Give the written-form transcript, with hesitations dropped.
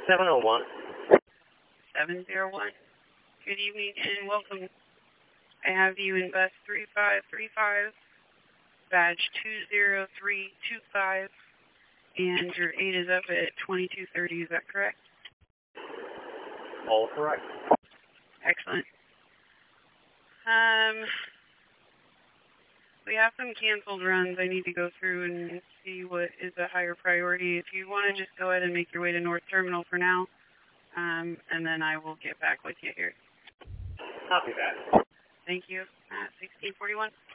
701. 701. Good evening and welcome. I have you in bus 3535, badge 20325, and your 8 is up at 2230, is that correct? All correct. Excellent. We have some canceled runs I need to go through and see what is a higher priority. If you want to just go ahead and make your way to North Terminal for now, and then I will get back with you here. Copy that. Thank you. 1641.